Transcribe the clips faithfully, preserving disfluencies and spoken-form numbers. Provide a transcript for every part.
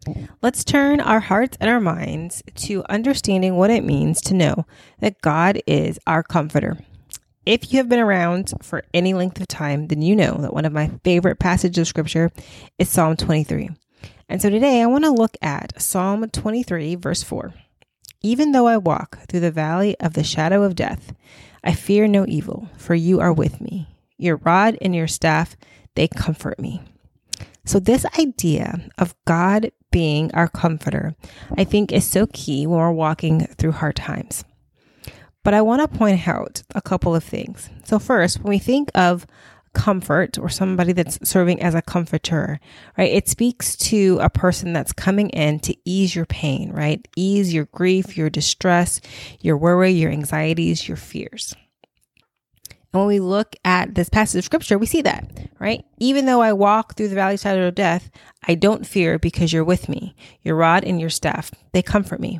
Let's turn our hearts and our minds to understanding what it means to know that God is our comforter. If you have been around for any length of time, then you know that one of my favorite passages of scripture is Psalm twenty-three. And so today I want to look at Psalm twenty-three, verse four. Even though I walk through the valley of the shadow of death, I fear no evil, for you are with me. Your rod and your staff, they comfort me. So this idea of God being our comforter, I think is so key when we're walking through hard times. But I want to point out a couple of things. So first, when we think of comfort or somebody that's serving as a comforter, right? It speaks to a person that's coming in to ease your pain, right? Ease your grief, your distress, your worry, your anxieties, your fears. And when we look at this passage of scripture, we see that, right? Even though I walk through the valley of the shadow of death, I don't fear because you're with me. Your rod and your staff, they comfort me.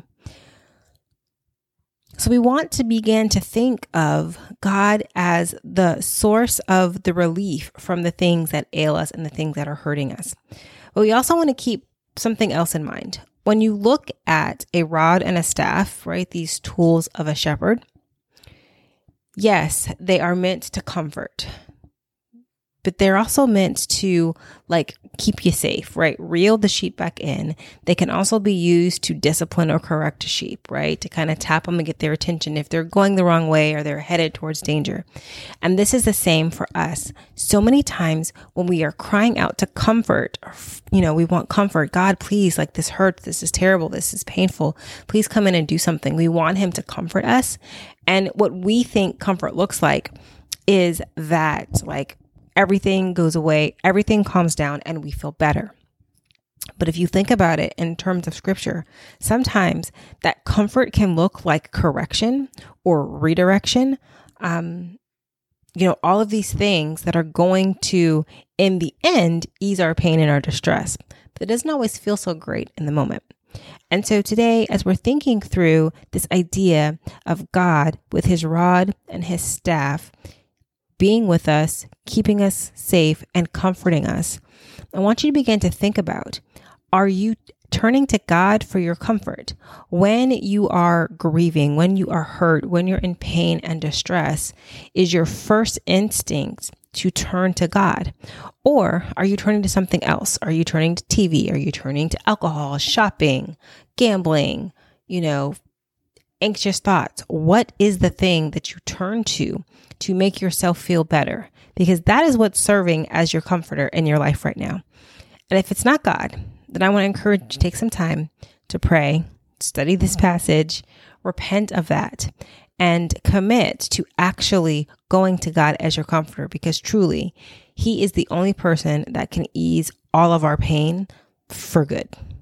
So we want to begin to think of God as the source of the relief from the things that ail us and the things that are hurting us. But we also want to keep something else in mind. When you look at a rod and a staff, right, these tools of a shepherd, yes, they are meant to comfort, but they're also meant to like keep you safe, right? Reel the sheep back in. They can also be used to discipline or correct a sheep, right? To kind of tap them and get their attention if they're going the wrong way or they're headed towards danger. And this is the same for us. So many times when we are crying out to comfort, you know, we want comfort. God, please, like this hurts. This is terrible. This is painful. Please come in and do something. We want him to comfort us. And what we think comfort looks like is that like, everything goes away, everything calms down, and we feel better. But if you think about it in terms of scripture, sometimes that comfort can look like correction or redirection. Um, you know, all of these things that are going to, in the end, ease our pain and our distress. But it doesn't always feel so great in the moment. And so today, as we're thinking through this idea of God with his rod and his staff, being with us, keeping us safe, and comforting us, I want you to begin to think about, are you turning to God for your comfort? When you are grieving, when you are hurt, when you're in pain and distress, is your first instinct to turn to God? Or are you turning to something else? Are you turning to T V? Are you turning to alcohol, shopping, gambling, you know, anxious thoughts? What is the thing that you turn to to make yourself feel better? Because that is what's serving as your comforter in your life right now. And if it's not God, then I want to encourage you to take some time to pray, study this passage, repent of that, and commit to actually going to God as your comforter, because truly, he is the only person that can ease all of our pain for good.